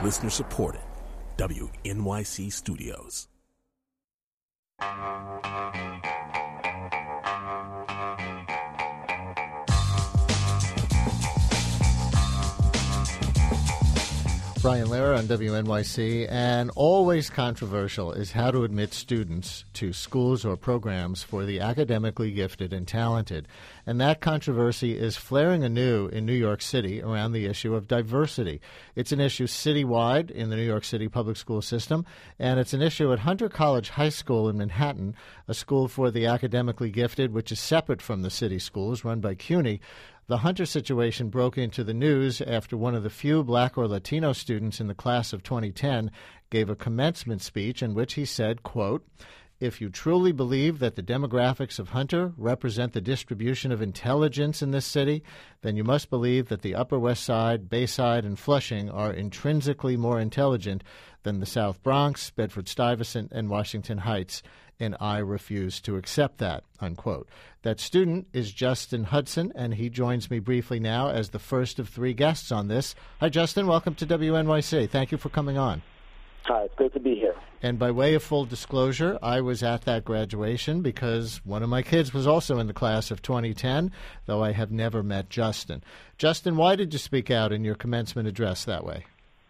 Listener supported. WNYC Studios. Brian Lehrer on WNYC, and always controversial is how to admit students to schools or programs for the academically gifted and talented. And that controversy is flaring anew in New York City around the issue of diversity. It's an issue citywide in the New York City public school system, and it's an issue at Hunter College High School in Manhattan, a school for the academically gifted, which is separate from the city schools run by CUNY. The Hunter situation broke into the news after one of the few black or Latino students in the class of 2010 gave a commencement speech in which he said, quote, "If you truly believe that the demographics of Hunter represent the distribution of intelligence in this city, then you must believe that the Upper West Side, Bayside, and Flushing are intrinsically more intelligent than the South Bronx, Bedford-Stuyvesant, and Washington Heights, and I refuse to accept that," unquote. That student is Justin Hudson, and he joins me briefly now as the first of three guests on this. Hi, Justin. Welcome to WNYC. Thank you for coming on. Hi, it's great to be here. And by way of full disclosure, I was at that graduation because one of my kids was also in the class of 2010, though I have never met Justin. Justin, why did you speak out in your commencement address that way?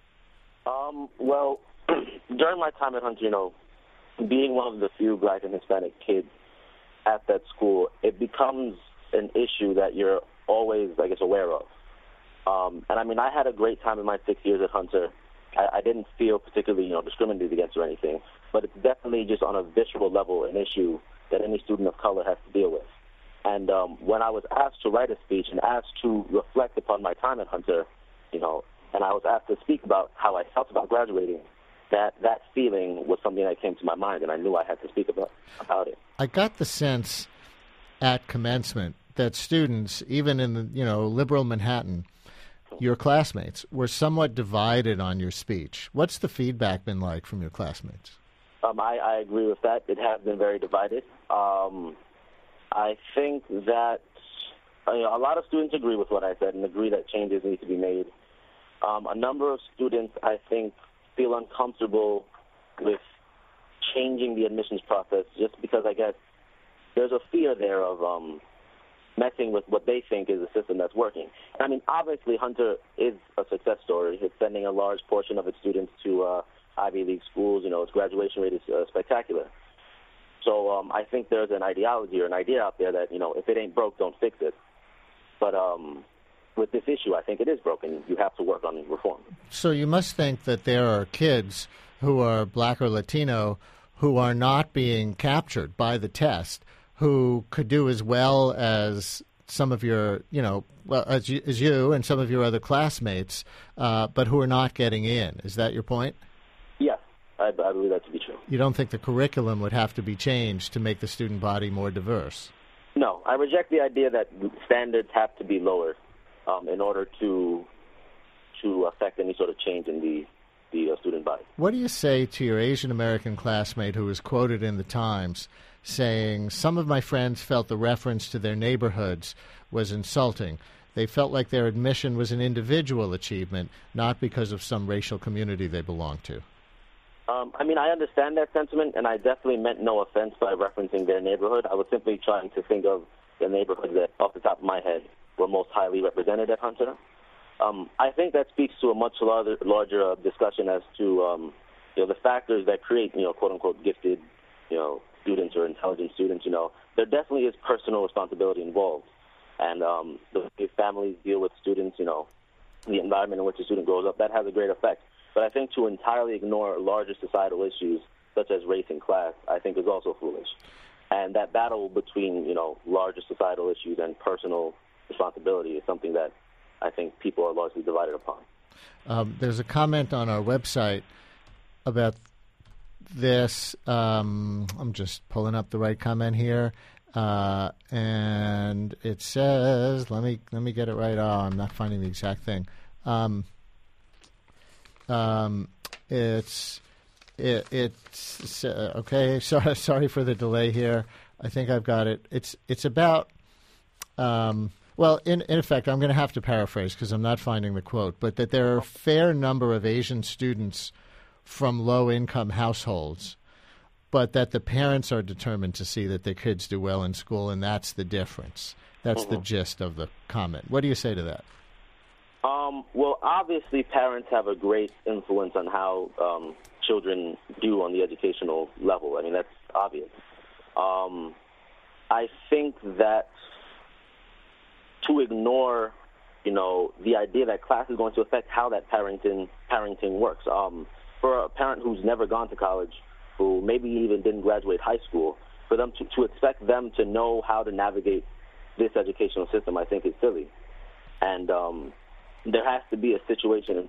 Well, during my time at Hunter, being one of the few black and Hispanic kids at that school, it becomes an issue that you're always, I guess, aware of. And I had a great time in my 6 years at Hunter. I didn't feel particularly, discriminated against or anything, but it's definitely just on a visceral level an issue that any student of color has to deal with. And when I was asked to write a speech and asked to reflect upon my time at Hunter, and I was asked to speak about how I felt about graduating, that feeling was something that came to my mind, and I knew I had to speak about it. I got the sense at commencement that students, even in the liberal Manhattan, your classmates, were somewhat divided on your speech. What's the feedback been like from your classmates? I agree with that. It has been very divided. I think that a lot of students agree with what I said and agree that changes need to be made. A number of students, I think, feel uncomfortable with changing the admissions process just because I guess there's a fear there of messing with what they think is a system that's working. Obviously, Hunter is a success story. It's sending a large portion of its students to Ivy League schools. Its graduation rate is spectacular. So I think there's an ideology or an idea out there that, if it ain't broke, don't fix it. But with this issue, I think it is broken. You have to work on reform. So you must think that there are kids who are black or Latino who are not being captured by the test, who could do as well as some of your, as you and some of your other classmates, but who are not getting in. Is that your point? Yes, I believe that to be true. You don't think the curriculum would have to be changed to make the student body more diverse? No, I reject the idea that standards have to be lowered in order to affect any sort of change in the student body. What do you say to your Asian American classmate who was quoted in the Times saying, "Some of my friends felt the reference to their neighborhoods was insulting. They felt like their admission was an individual achievement, not because of some racial community they belong to"? I understand that sentiment, and I definitely meant no offense by referencing their neighborhood. I was simply trying to think of the neighborhoods that, off the top of my head, were most highly represented at Hunter. I think that speaks to a much larger discussion as to the factors that create, quote-unquote, gifted, students or intelligent students. There definitely is personal responsibility involved. And the way families deal with students, the environment in which a student grows up, that has a great effect. But I think to entirely ignore larger societal issues, such as race and class, I think is also foolish. And that battle between, larger societal issues and personal responsibility is something that I think people are largely divided upon. There's a comment on our website about this. I'm just pulling up the right comment here, and it says, "Let me get it right." Oh, I'm not finding the exact thing. It's okay. Sorry for the delay here. I think I've got it. It's about Well, in effect, I'm going to have to paraphrase because I'm not finding the quote, but that there are a fair number of Asian students from low-income households, but that the parents are determined to see that their kids do well in school, and that's the difference. That's the gist of the comment. What do you say to that? Well, obviously, parents have a great influence on how children do on the educational level. I mean, that's obvious. I think that to ignore, the idea that class is going to affect how that parenting works. For a parent who's never gone to college, who maybe even didn't graduate high school, for them to expect them to know how to navigate this educational system, I think is silly. And there has to be a situation.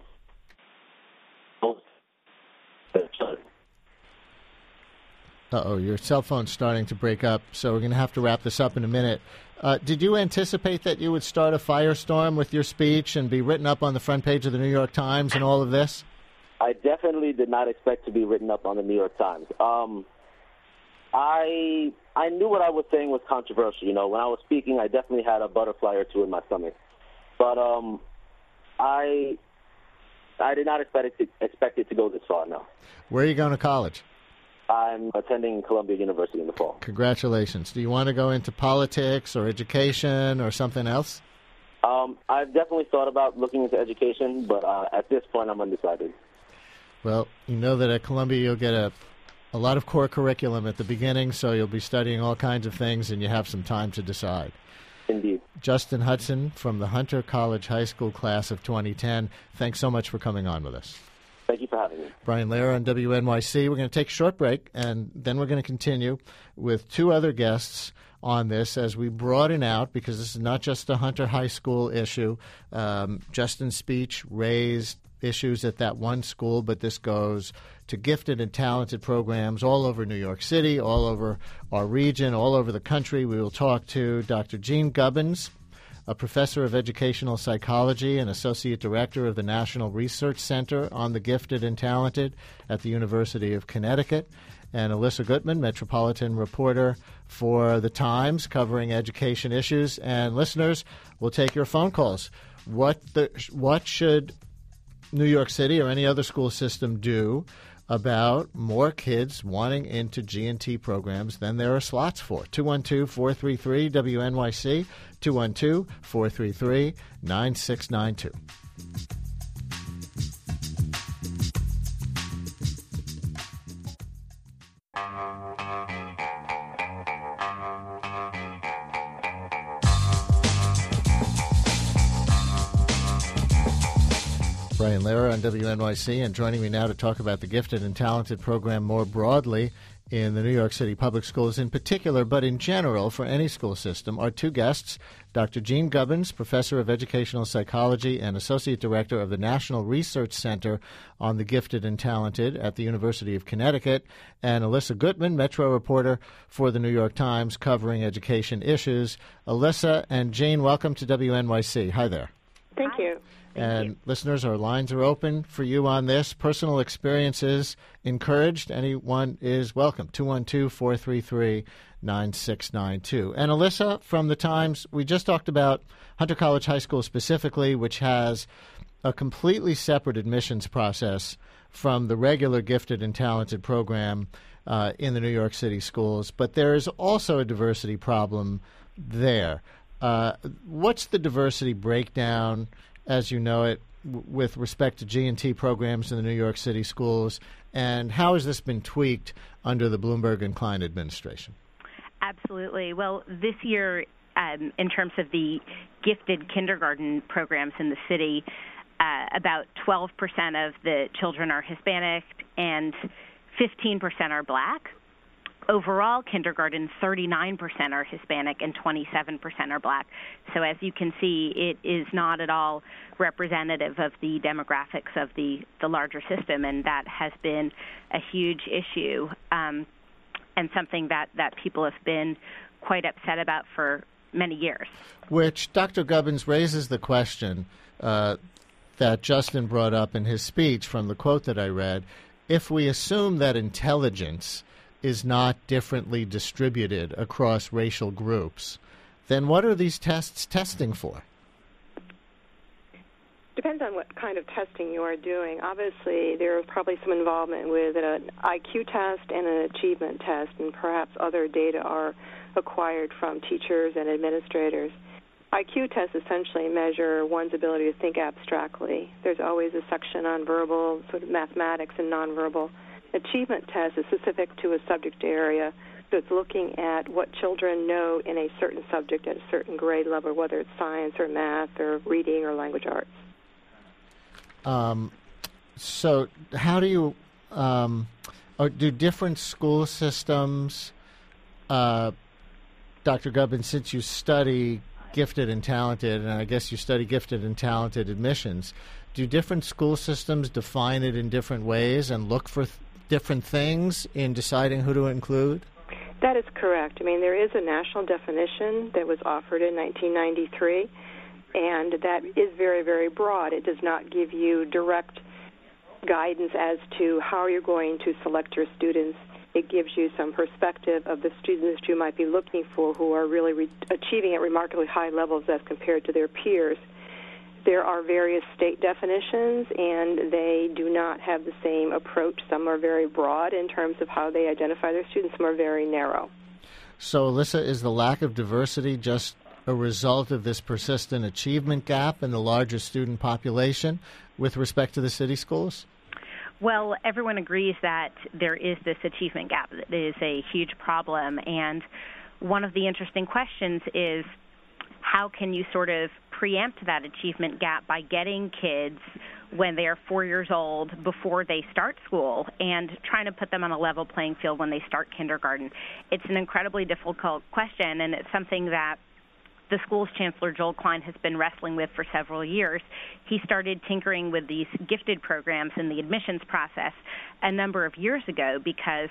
Uh-oh, your cell phone's starting to break up, so we're going to have to wrap this up in a minute. Did you anticipate that you would start a firestorm with your speech and be written up on the front page of the New York Times and all of this? I definitely did not expect to be written up on the New York Times. I knew what I was saying was controversial. When I was speaking, I definitely had a butterfly or two in my stomach. But I did not expect it to go this far, no. Where are you going to college? I'm attending Columbia University in the fall. Congratulations. Do you want to go into politics or education or something else? I've definitely thought about looking into education, but at this point I'm undecided. Well, you know that at Columbia you'll get a lot of core curriculum at the beginning, so you'll be studying all kinds of things and you have some time to decide. Indeed. Justin Hudson from the Hunter College High School class of 2010, thanks so much for coming on with us. Thank you for having me. Brian Lehrer on WNYC. We're going to take a short break, and then we're going to continue with two other guests on this as we broaden out, because this is not just a Hunter High School issue. Justin's speech raised issues at that one school, but this goes to gifted and talented programs all over New York City, all over our region, all over the country. We will talk to Dr. Gene Gubbins, a professor of educational psychology and associate director of the National Research Center on the Gifted and Talented at the University of Connecticut, and Alyssa Gutman, metropolitan reporter for The Times, covering education issues. And listeners, we'll take your phone calls. What should New York City or any other school system do about more kids wanting into G&T programs than there are slots for? 212-433-WNYC, 212-433-9692. Brian Lehrer on WNYC, and joining me now to talk about the Gifted and Talented program more broadly in the New York City public schools in particular, but in general for any school system, are two guests, Dr. Gene Gubbins, professor of educational psychology and associate director of the National Research Center on the Gifted and Talented at the University of Connecticut, and Alyssa Gutman, Metro reporter for the New York Times, covering education issues. Alyssa and Gene, welcome to WNYC. Hi there. Thank you. And listeners, our lines are open for you on this. Personal experiences encouraged. Anyone is welcome. 212-433-9692. And Alyssa, from the Times, we just talked about Hunter College High School specifically, which has a completely separate admissions process from the regular Gifted and Talented program in the New York City schools. But there is also a diversity problem there. What's the diversity breakdown, as you know it, with respect to G&T programs in the New York City schools, and how has this been tweaked under the Bloomberg and Klein administration? Absolutely. Well, this year, in terms of the gifted kindergarten programs in the city, about 12% of the children are Hispanic and 15% are Black. Overall, kindergarten, 39% are Hispanic and 27% are Black. So as you can see, it is not at all representative of the demographics of the larger system, and that has been a huge issue and something that people have been quite upset about for many years. Which Dr. Gubbins raises the question that Justin brought up in his speech from the quote that I read. If we assume that intelligence is not differently distributed across racial groups, then what are these tests testing for? Depends on what kind of testing you are doing. Obviously, there's probably some involvement with an IQ test and an achievement test, and perhaps other data are acquired from teachers and administrators. IQ tests essentially measure one's ability to think abstractly. There's always a section on verbal, sort of mathematics and nonverbal. Achievement test is specific to a subject area, so it's looking at what children know in a certain subject at a certain grade level, whether it's science or math or reading or language arts. So how do you do different school systems, Dr. Gubbins, since you study gifted and talented, and I guess you study gifted and talented admissions, do different school systems define it in different ways and look for different things in deciding who to include? That is correct. I mean, there is a national definition that was offered in 1993, and that is very, very broad. It does not give you direct guidance as to how you're going to select your students. It gives you some perspective of the students you might be looking for who are really achieving at remarkably high levels as compared to their peers. There are various state definitions, and they do not have the same approach. Some are very broad in terms of how they identify their students. Some are very narrow. So, Alyssa, is the lack of diversity just a result of this persistent achievement gap in the larger student population with respect to the city schools? Well, everyone agrees that there is this achievement gap. That is a huge problem. And one of the interesting questions is, how can you sort of preempt that achievement gap by getting kids when they are 4 years old before they start school and trying to put them on a level playing field when they start kindergarten? It's an incredibly difficult question, and it's something that the school's chancellor, Joel Klein, has been wrestling with for several years. He started tinkering with these gifted programs in the admissions process a number of years ago because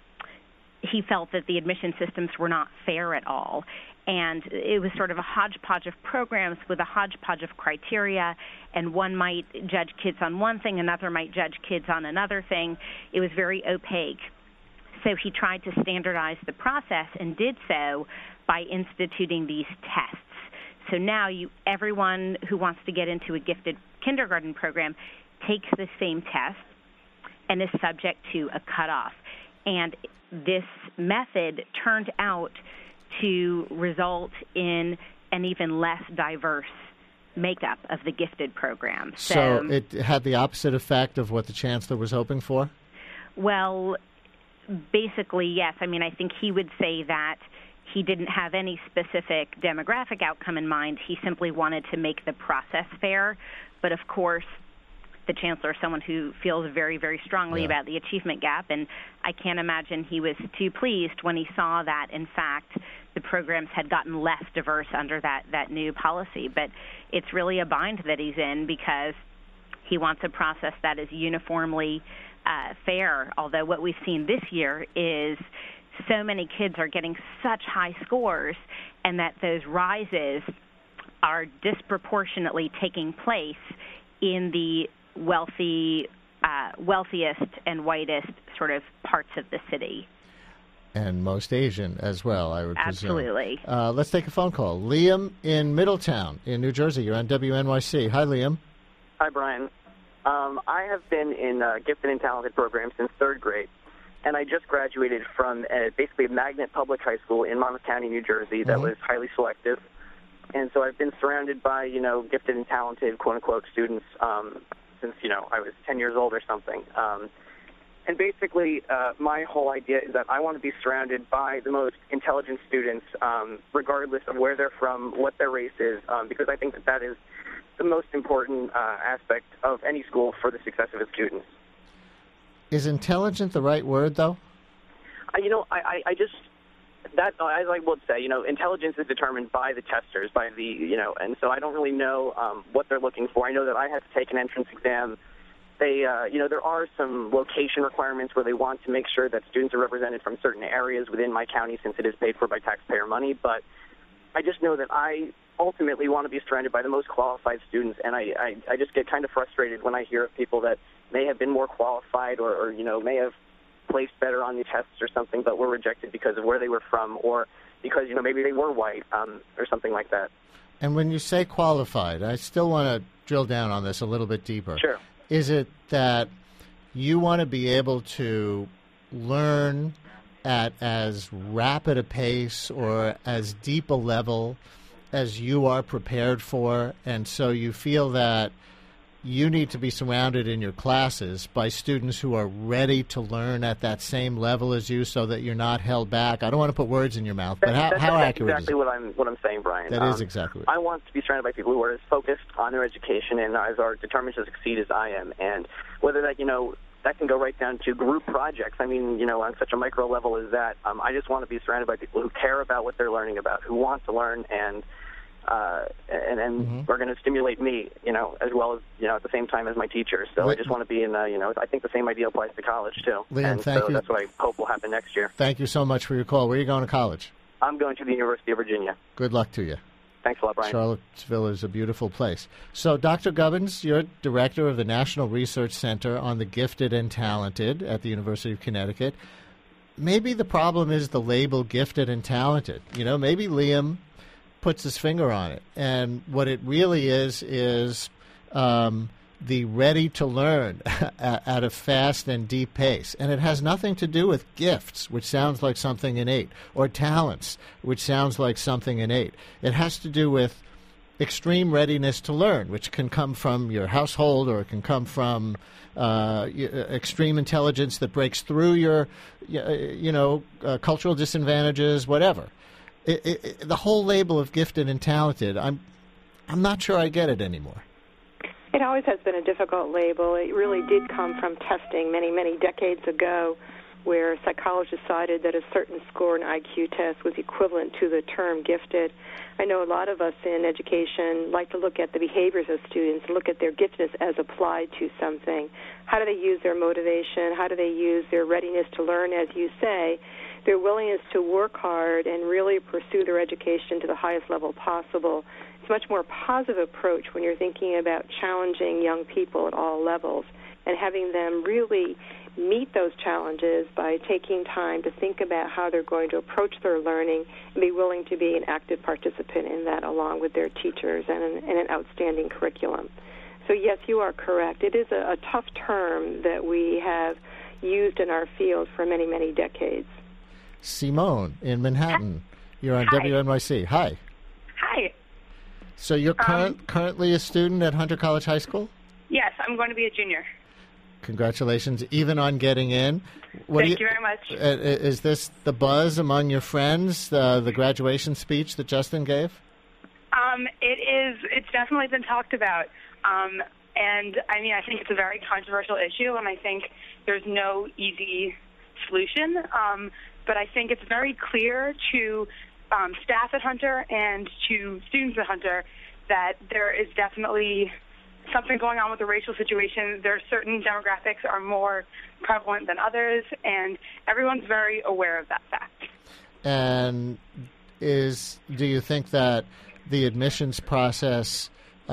he felt that the admission systems were not fair at all. And it was sort of a hodgepodge of programs with a hodgepodge of criteria, and one might judge kids on one thing, another might judge kids on another thing. It was very opaque. So he tried to standardize the process and did so by instituting these tests. So now everyone who wants to get into a gifted kindergarten program takes the same test and is subject to a cutoff. And this method turned out to result in an even less diverse makeup of the gifted program. So it had the opposite effect of what the chancellor was hoping for? Well, basically, yes. I mean, I think he would say that he didn't have any specific demographic outcome in mind. He simply wanted to make the process fair. But, of course, the chancellor is someone who feels very, very strongly about the achievement gap, and I can't imagine he was too pleased when he saw that, in fact, the programs had gotten less diverse under that new policy. But it's really a bind that he's in because he wants a process that is uniformly fair, although what we've seen this year is so many kids are getting such high scores and that those rises are disproportionately taking place in the wealthiest and whitest sort of parts of the city. And most Asian as well, I would presume. Absolutely. Let's take a phone call. Liam in Middletown in New Jersey. You're on WNYC. Hi, Liam. Hi, Brian. I have been in gifted and talented programs since third grade, and I just graduated from basically a magnet public high school in Monmouth County, New Jersey that was highly selective. And so I've been surrounded by, gifted and talented, quote-unquote, students since, I was 10 years old or something. And basically, my whole idea is that I want to be surrounded by the most intelligent students, regardless of where they're from, what their race is, because I think that is the most important aspect of any school for the success of its students. Is intelligent the right word, though? I would say, intelligence is determined by the testers, by the, and so I don't really know what they're looking for. I know that I had to take an entrance exam. They, there are some location requirements where they want to make sure that students are represented from certain areas within my county since it is paid for by taxpayer money. But I just know that I ultimately want to be surrounded by the most qualified students, and I just get kind of frustrated when I hear of people that may have been more qualified or may have placed better on the tests or something, but were rejected because of where they were from or, because, maybe they were white or something like that. And when you say qualified, I still want to drill down on this a little bit deeper. Sure. Is it that you want to be able to learn at as rapid a pace or as deep a level as you are prepared for, and so you feel that you need to be surrounded in your classes by students who are ready to learn at that same level as you, so that you're not held back? I don't want to put words in your mouth, but how accurate exactly is it? what I'm saying, Brian. That is exactly what I want to be surrounded by people who are as focused on their education and as are determined to succeed as I am. And whether that, that can go right down to group projects. I mean, on such a micro level as that, I just want to be surrounded by people who care about what they're learning about, who want to learn, and are going to stimulate me, as well as, at the same time as my teachers. So I just want to be in, I think the same idea applies to college, too. Liam, and thank so you. That's what I hope will happen next year. Thank you so much for your call. Where are you going to college? I'm going to the University of Virginia. Good luck to you. Thanks a lot, Brian. Charlottesville is a beautiful place. So, Dr. Gubbins, you're director of the National Research Center on the Gifted and Talented at the University of Connecticut. Maybe the problem is the label gifted and talented. Maybe Liam puts his finger on it. And what it really is the ready to learn at a fast and deep pace. And it has nothing to do with gifts, which sounds like something innate, or talents, which sounds like something innate. It has to do with extreme readiness to learn, which can come from your household, or it can come from extreme intelligence that breaks through your, cultural disadvantages, whatever. The whole label of gifted and talented, I'm not sure I get it anymore. It always has been a difficult label. It really did come from testing many, many decades ago, where psychologists decided that a certain score in IQ test was equivalent to the term gifted. I know a lot of us in education like to look at the behaviors of students, look at their giftedness as applied to something. How do they use their motivation? How do they use their readiness to learn, as you say, their willingness to work hard and really pursue their education to the highest level possible? It's a much more positive approach when you're thinking about challenging young people at all levels and having them really meet those challenges by taking time to think about how they're going to approach their learning and be willing to be an active participant in that along with their teachers and an outstanding curriculum. So, yes, you are correct. It is a tough term that we have used in our field for many, many decades. Simone in Manhattan. You're on Hi. WNYC. Hi. Hi. So you're currently a student at Hunter College High School? Yes, I'm going to be a junior. Congratulations, even on getting in. Thank you very much. Is this the buzz among your friends, the graduation speech that Justin gave? It is. It's definitely been talked about. And, I think it's a very controversial issue, and I think there's no easy solution. But I think it's very clear to staff at Hunter and to students at Hunter that there is definitely something going on with the racial situation. There are certain demographics are more prevalent than others, and everyone's very aware of that fact. And do you think that the admissions process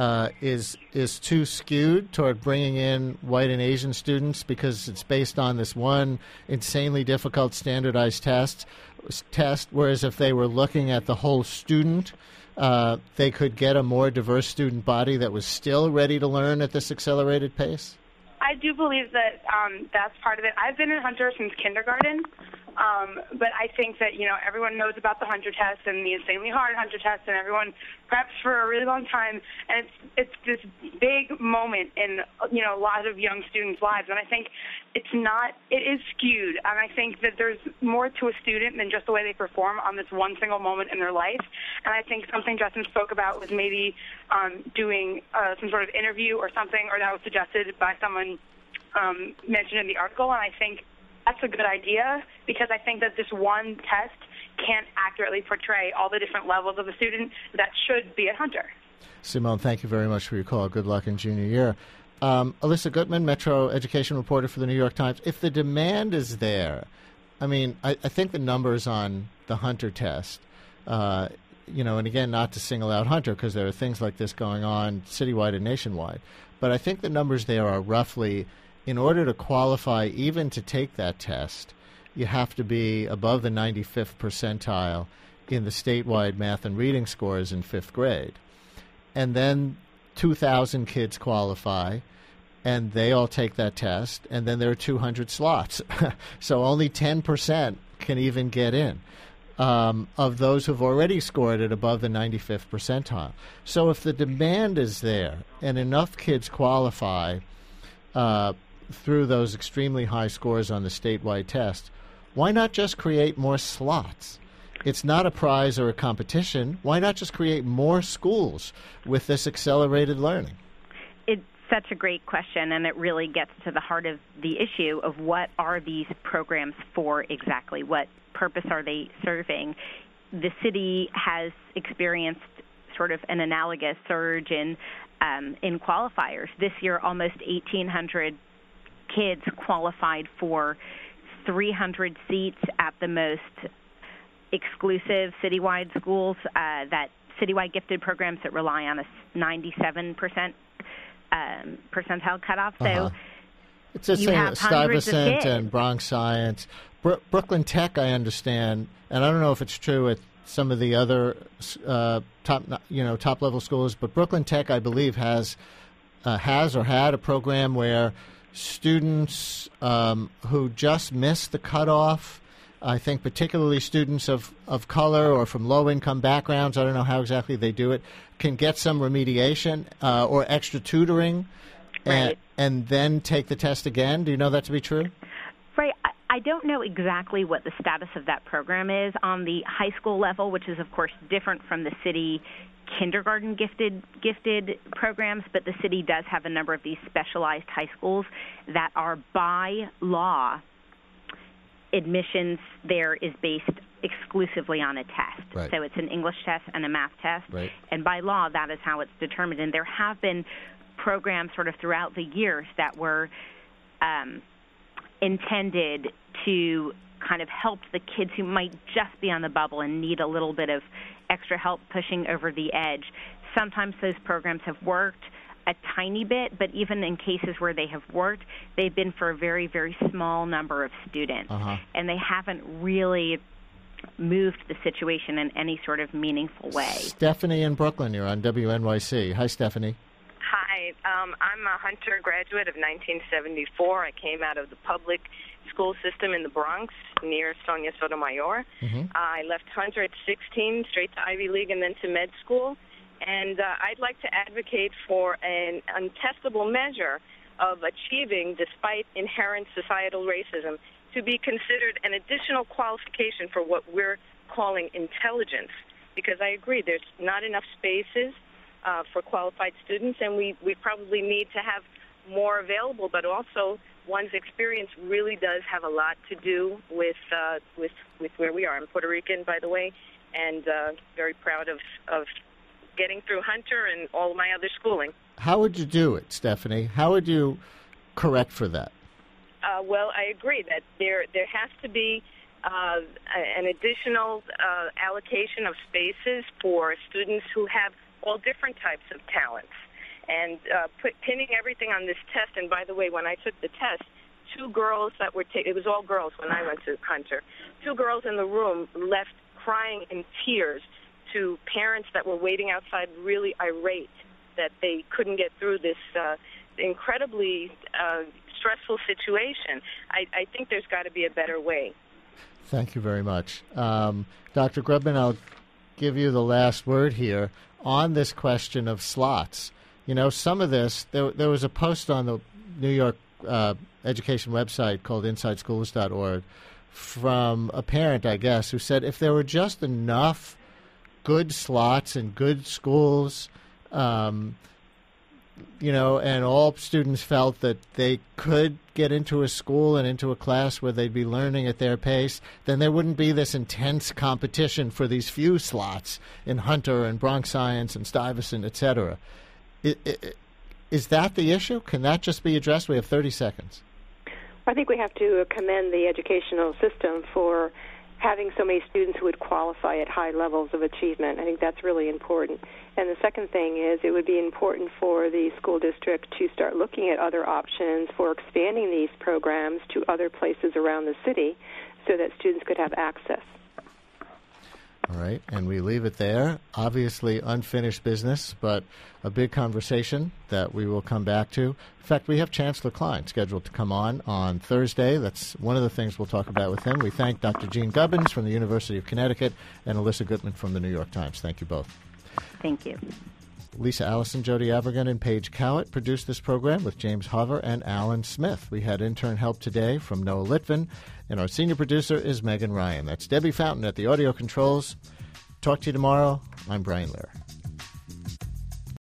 is too skewed toward bringing in white and Asian students because it's based on this one insanely difficult standardized test, whereas if they were looking at the whole student, they could get a more diverse student body that was still ready to learn at this accelerated pace? I do believe that that's part of it. I've been in Hunter since kindergarten, but I think that, everyone knows about the Hunter test and the insanely hard Hunter test, and everyone preps for a really long time, and it's this big moment in, a lot of young students' lives, and I think it is skewed, and I think that there's more to a student than just the way they perform on this one single moment in their life, and I think something Justin spoke about was maybe doing some sort of interview or something, or that was suggested by someone mentioned in the article, and I think that's a good idea because I think that this one test can't accurately portray all the different levels of a student that should be at Hunter. Simone, thank you very much for your call. Good luck in junior year. Alyssa Gutman, Metro education reporter for the New York Times. If the demand is there, I think the numbers on the Hunter test, and again, not to single out Hunter because there are things like this going on citywide and nationwide, but I think the numbers there are roughly, in order to qualify even to take that test, you have to be above the 95th percentile in the statewide math and reading scores in 5th grade. And then 2,000 kids qualify, and they all take that test, and then there are 200 slots. So only 10% can even get in of those who've already scored it above the 95th percentile. So if the demand is there and enough kids qualify through those extremely high scores on the statewide test, why not just create more slots? It's not a prize or a competition. Why not just create more schools with this accelerated learning? It's such a great question, and it really gets to the heart of the issue of what are these programs for exactly? What purpose are they serving? The city has experienced sort of an analogous surge in qualifiers. This year, almost 1,800 kids qualified for 300 seats at the most exclusive citywide schools, that citywide gifted programs that rely on a 97% percentile cutoff. So it's just you have hundreds of Stuyvesant kids. and Bronx Science. Brooklyn Tech, I understand, and I don't know if it's true at some of the other top level schools, but Brooklyn Tech, I believe, has or had a program where students who just missed the cutoff, I think particularly students of color or from low-income backgrounds, I don't know how exactly they do it, can get some remediation or extra tutoring and then take the test again. Do you know that to be true? Right. I don't know exactly what the status of that program is on the high school level, which is, of course, different from the city kindergarten gifted programs, but the city does have a number of these specialized high schools that are by law. Admissions there is based exclusively on a test. Right. So it's an English test and a math test. Right. And by law, that is how it's determined. And there have been programs sort of throughout the years that were intended to kind of help the kids who might just be on the bubble and need a little bit of extra help pushing over the edge. Sometimes those programs have worked a tiny bit, but even in cases where they have worked, they've been for a very, very small number of students. And they haven't really moved the situation in any sort of meaningful way. Stephanie in Brooklyn, you're on WNYC. Hi, Stephanie. Hi, I'm a Hunter graduate of 1974. I came out of the public school system in the Bronx near Sonia Sotomayor. I left Hunter at 16, straight to Ivy League and then to med school. And I'd like to advocate for an untestable measure of achieving, despite inherent societal racism, to be considered an additional qualification for what we're calling intelligence. Because I agree, there's not enough spaces for qualified students, and we probably need to have more available, but also one's experience really does have a lot to do with where we are. I'm Puerto Rican, by the way, and very proud of getting through Hunter and all of my other schooling. How would you do it, Stephanie? How would you correct for that? Well, I agree that there has to be an additional allocation of spaces for students who have all different types of talents. And pinning everything on this test, and by the way, when I took the test, two girls that were it was all girls when I went to Hunter, two girls in the room left crying in tears to parents that were waiting outside, really irate that they couldn't get through this incredibly stressful situation. I think there's got to be a better way. Thank you very much. Dr. Grubman, I'll give you the last word here on this question of slots. You know, some of this, there was a post on the New York education website called InsideSchools.org from a parent, I guess, who said if there were just enough good slots in good schools, you know, and all students felt that they could get into a school and into a class where they'd be learning at their pace, then there wouldn't be this intense competition for these few slots in Hunter and Bronx Science and Stuyvesant, et cetera. Is that the issue? Can that just be addressed? We have 30 seconds. I think we have to commend the educational system for having so many students who would qualify at high levels of achievement. I think that's really important. And the second thing is it would be important for the school district to start looking at other options for expanding these programs to other places around the city so that students could have access. All right, and we leave it there. Obviously unfinished business, but a big conversation that we will come back to. In fact, we have Chancellor Klein scheduled to come on Thursday. That's one of the things we'll talk about with him. We thank Dr. Jean Gubbins from the University of Connecticut and Alyssa Gutman from the New York Times. Thank you both. Thank you. Lisa Allison, Jody Avergan, and Paige Cowett produced this program with James Hover and Alan Smith. We had intern help today from Noah Litvin, and our senior producer is Megan Ryan. That's Debbie Fountain at the audio controls. Talk to you tomorrow. I'm Brian Lehrer.